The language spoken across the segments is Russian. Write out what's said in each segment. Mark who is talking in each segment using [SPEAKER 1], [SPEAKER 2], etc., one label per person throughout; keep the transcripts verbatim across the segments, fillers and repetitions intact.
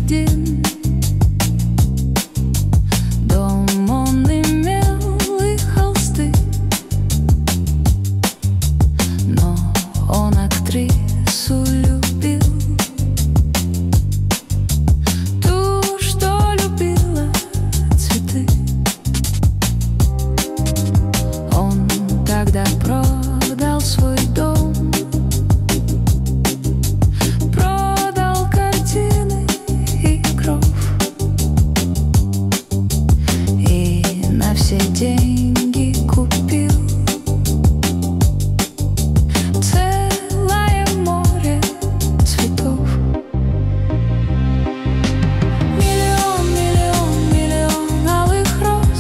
[SPEAKER 1] виден. Дом он имел и холсты, но он актрису любил, ту, что любила цветы. Он тогда продал свой дом, продал картины и кров, и на все деньги купил целое море цветов. Миллион, миллион, миллион алых роз.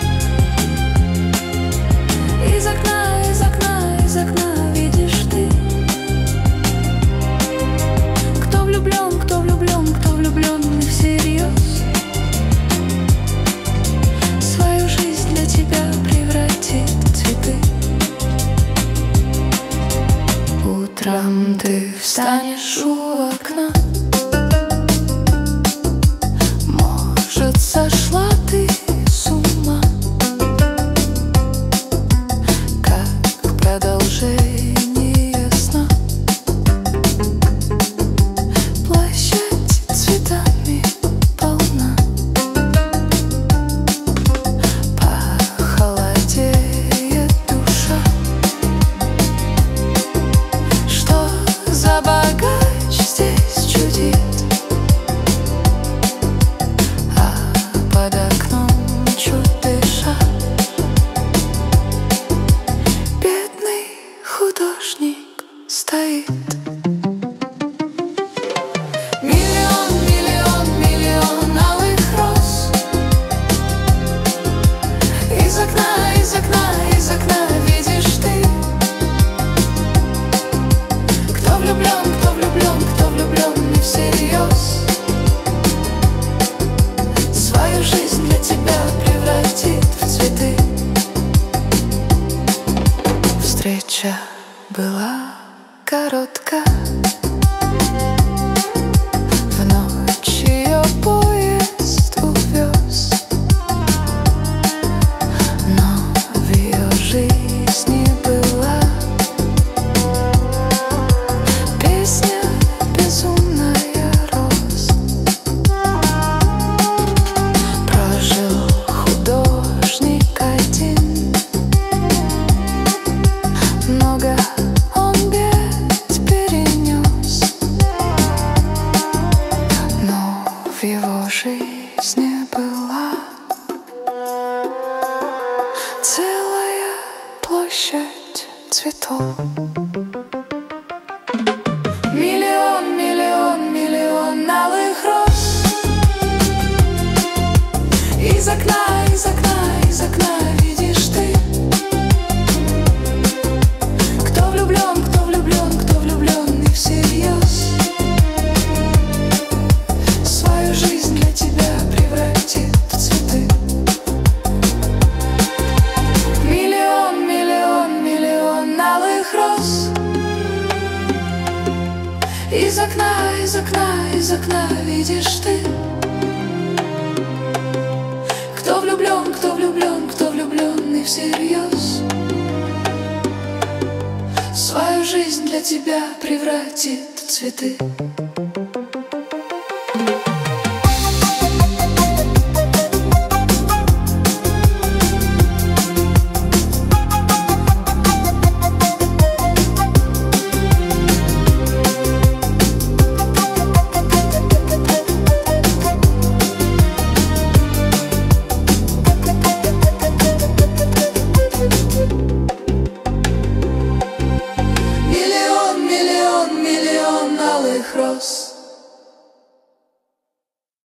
[SPEAKER 1] Из окна, из окна, из окна видишь ты. Кто влюблен, кто влюблен, кто влюблен всерьез, свою жизнь для тебя превратит в цветы. Утром ты встанешь у окна, может, сошла ты с ума, как продолжение сна. Площадь цветами полна, похолодеет душа. Что за богач здесь чудит, а под окном чуть дыша бедный художник стоит. Миллион, миллион, миллион алых роз. Из окна, из окна, из окна видишь ты. Кто влюблен, кто влюблен, кто влюблен не всерьез, свою жизнь для тебя превратит в цветы. Встреча была коротка, в ночь ее поезд увез, но в ее жизни была песня безумная роз. Прожил художник один, много он бед перенес, но в его жизни была целая площадь цветов. Миллион, миллион, миллион алых роз. Из окна, из окна, из окна видишь ты. Кто влюблен, кто влюблен, кто влюблен не всерьез, свою жизнь для тебя превратит в цветы. Миллион, миллион, миллион алых роз. Из окна, из окна, из окна видишь ты. Кто влюблен, кто влюблен, кто влюблен не всерьез, свою жизнь для тебя превратит в цветы.